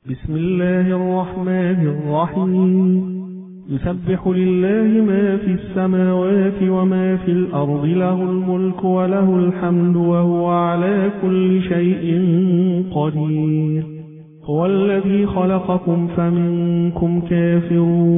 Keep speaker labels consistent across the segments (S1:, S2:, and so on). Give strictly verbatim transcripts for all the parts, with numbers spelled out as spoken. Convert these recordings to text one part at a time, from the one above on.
S1: بسم الله الرحمن الرحيم. يسبح لله ما في السماوات وما في الأرض، له الملك وله الحمد وهو على كل شيء قدير. هو الذي خلقكم فمنكم كافر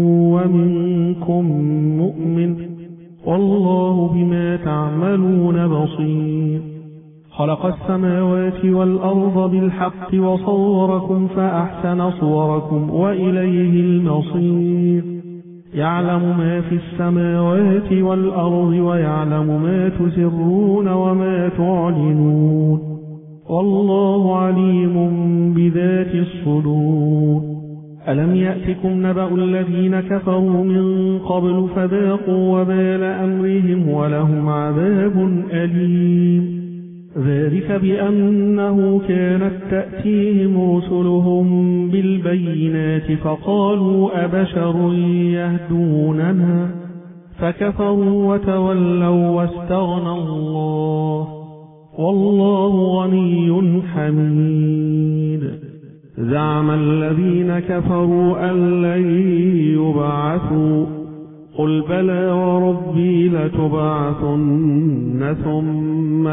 S1: ومنكم مؤمن، والله بما تعملون بصير. خلق السماوات والأرض بالحق وصوركم فأحسن صوركم وإليه المصير. يعلم ما في السماوات والأرض ويعلم ما تسرون وما تعلنون، والله عليم بذات الصدور. ألم يأتكم نبأ الذين كفروا من قبل فذاقوا وبال أمرهم ولهم عذاب أليم. ذلك بأنه كانت تأتيهم رسلهم بالبينات فقالوا أبشر يهدوننا فكفروا وتولوا واستغنى الله، والله غني حميد. زعم الذين كفروا أن لن يبعثوا، قل بلى وربي لتبعثن ثم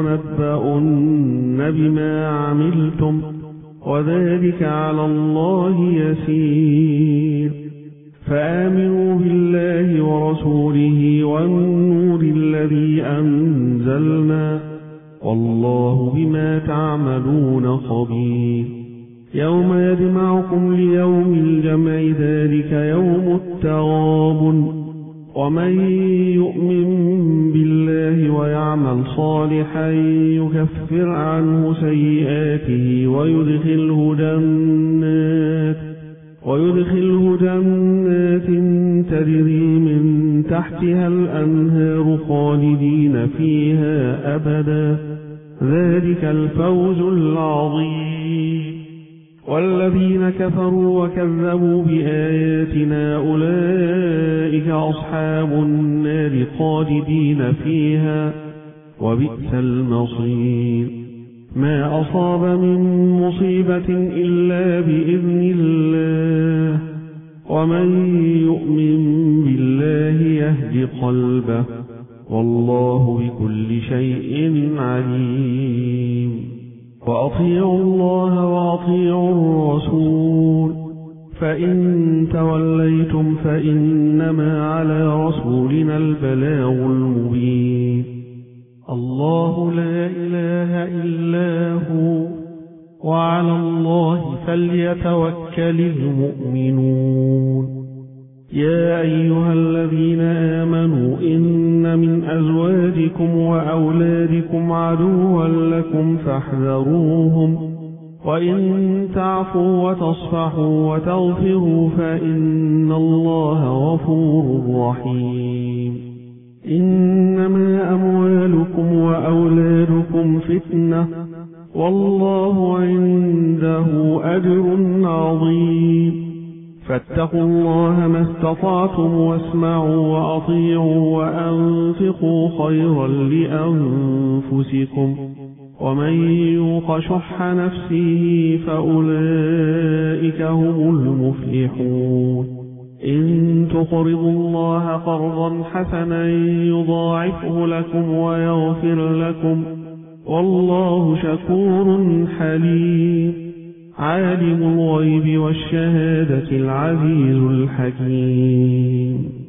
S1: لتنبؤن بما عملتم وذلك على الله يسير. فآمنوا بالله ورسوله والنور الذي أنزلنا، والله بما تعملون خبير. يوم يجمعكم ليوم الجمع ذلك يوم التغابن، ومن يؤمن بالله ويعمل صالحا يكفر عنه سيئاته ويدخله جنات ويدخله جنات تجري من تحتها الأنهار خالدين فيها أبدا، ذلك الفوز العظيم. والذين كفروا وكذبوا بآياتنا أولئك أصحاب النار خالدين فيها وبئس المصير. ما أصاب من مصيبة إلا بإذن الله، ومن يؤمن بالله يهد قلبه، والله بكل شيء عليم. وأطيعوا الله وأطيعوا الرسول، فإن توليتم فإنما على رسولنا البلاغ المبين. الله لا إله إلا هو، وعلى الله فليتوكل المؤمنون. يا أيها الذين آمنوا إن من أزواجكم وأولادكم عدوا لكم فاحذروهم، وإن تعفوا وتصفحوا وتغفروا فإن الله غفور رحيم. إنما أموالكم وأولادكم فتنة، والله عنده أجر عظيم. فاتقوا الله ما استطعتم واسمعوا وأطيعوا وأنفقوا خيرا لأنفسكم، ومن يوق شح نفسه فأولئك هم المفلحون. إن تقرضوا الله قرضا حسنا يضاعفه لكم ويغفر لكم، والله شكور حليم. عالم الغيب والشهادة العزيز الحكيم.